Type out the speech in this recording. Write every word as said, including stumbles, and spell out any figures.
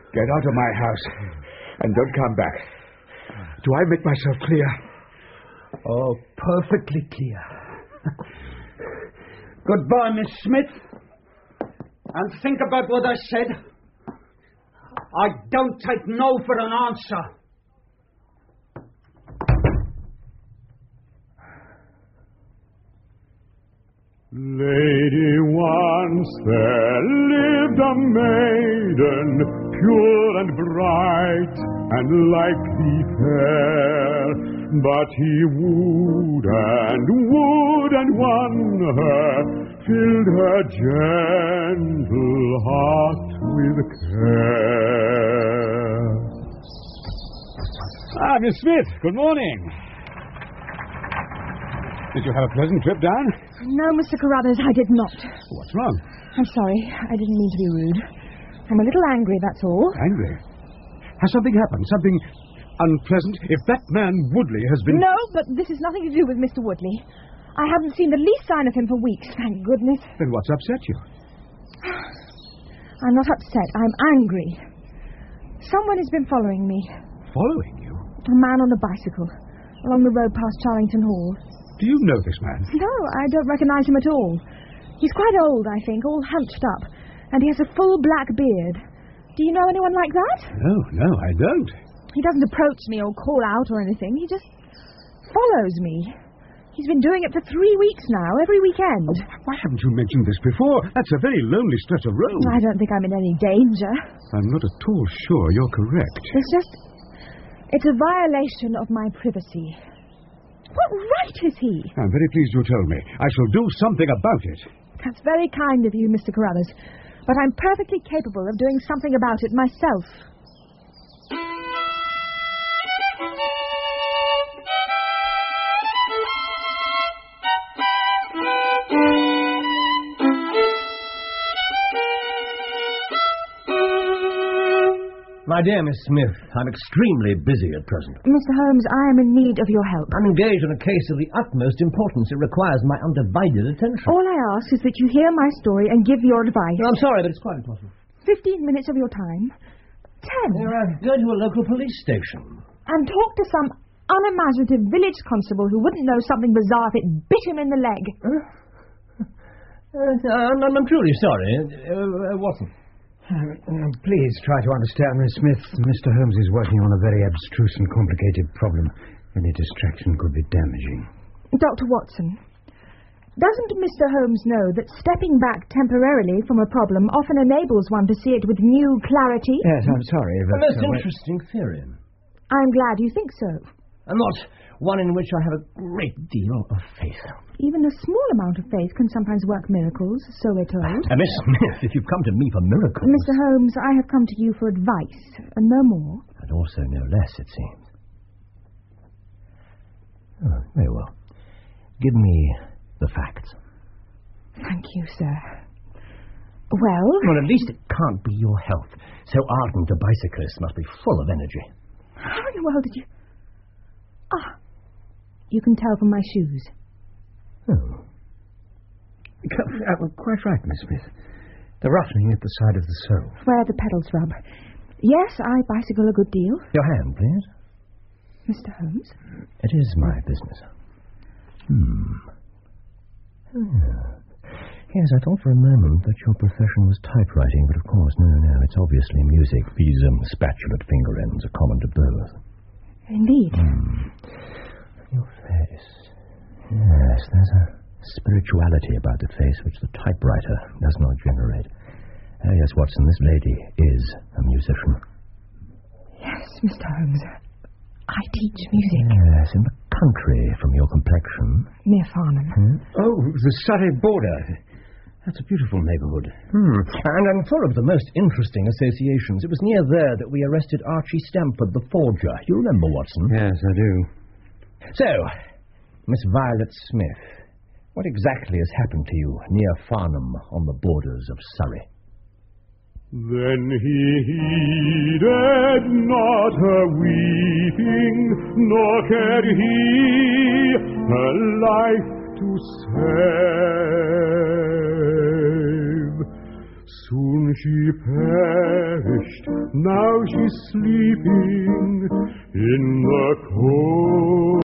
Get out of my house and don't come back. Do I make myself clear? Oh, perfectly clear. Goodbye, Miss Smith. And think about what I said. I don't take no for an answer. Lady, once there lived a maiden, pure and bright, and like the fair. But he wooed and wooed and won her, filled her gentle heart with care. Ah, Miss Smith, good morning. Did you have a pleasant trip down? No, Mister Carruthers, I did not. What's wrong? I'm sorry. I didn't mean to be rude. I'm a little angry, that's all. Angry? Has something happened? Something unpleasant? If that man Woodley has been... No, but this has nothing to do with Mister Woodley. I haven't seen the least sign of him for weeks, thank goodness. Then what's upset you? I'm not upset. I'm angry. Someone has been following me. Following you? A man on a bicycle, along the road past Charlington Hall. Do you know this man? No, I don't recognize him at all. He's quite old, I think, all hunched up, and he has a full black beard. Do you know anyone like that? No, no, I don't. He doesn't approach me or call out or anything. He just follows me. He's been doing it for three weeks now, every weekend. Why haven't you mentioned this before? That's a very lonely stretch of road. I don't think I'm in any danger. I'm not at all sure you're correct. It's just... It's a violation of my privacy. What right has he? I'm very pleased you told me. I shall do something about it. That's very kind of you, Mister Carruthers. But I'm perfectly capable of doing something about it myself. My dear Miss Smith, I'm extremely busy at present. Mister Holmes, I am in need of your help. I'm engaged in a case of the utmost importance. It requires my undivided attention. All I ask is that you hear my story and give your advice. No, I'm sorry, but it's quite impossible. Fifteen minutes of your time. Ten. You're uh, go to a local police station. And talk to some unimaginative village constable who wouldn't know something bizarre if it bit him in the leg. Uh, uh, I'm, I'm truly sorry. Uh, uh, Watson. Uh, uh, please try to understand, Miss Smith. Mister Holmes is working on a very abstruse and complicated problem. Any distraction could be damaging. Doctor Watson, doesn't Mister Holmes know that stepping back temporarily from a problem often enables one to see it with new clarity? Yes, I'm sorry, but... A most uh, interesting theory. I'm glad you think so. And not one in which I have a great deal of faith. Even a small amount of faith can sometimes work miracles, so we're told. Uh, Miss Smith, if you've come to me for miracles... Mister Holmes, I have come to you for advice, and no more. And also no less, it seems. Oh, very well. Give me the facts. Thank you, sir. Well... Well, at least it can't be your health. So ardent a bicyclist must be full of energy. How in the world did you... Ah, you can tell from my shoes. Oh. Uh, quite right, Miss Smith. The roughening at the side of the sole. Where the pedals rub. Yes, I bicycle a good deal. Your hand, please. Mister Holmes? It is my business. Hmm. Oh. Yes, I thought for a moment that your profession was typewriting, but of course, no, no, it's obviously music. These um, spatulate finger ends are common to both. Indeed. Hmm. Your face. Yes, there's a spirituality about the face which the typewriter does not generate. Oh, yes, Watson, this lady is a musician. Yes, Mister Holmes. I teach music. Yes, in the country, from your complexion. Near Farnham. Hmm? Oh, the Surrey border. That's a beautiful neighbourhood. Hmm. And, and full of the most interesting associations. It was near there that we arrested Archie Stamford, the forger. You remember, Watson? Yes, I do. So, Miss Violet Smith, what exactly has happened to you near Farnham on the borders of Surrey? Then he heeded not her weeping, nor cared he her life to save. Soon she perished now she's sleeping in the cold.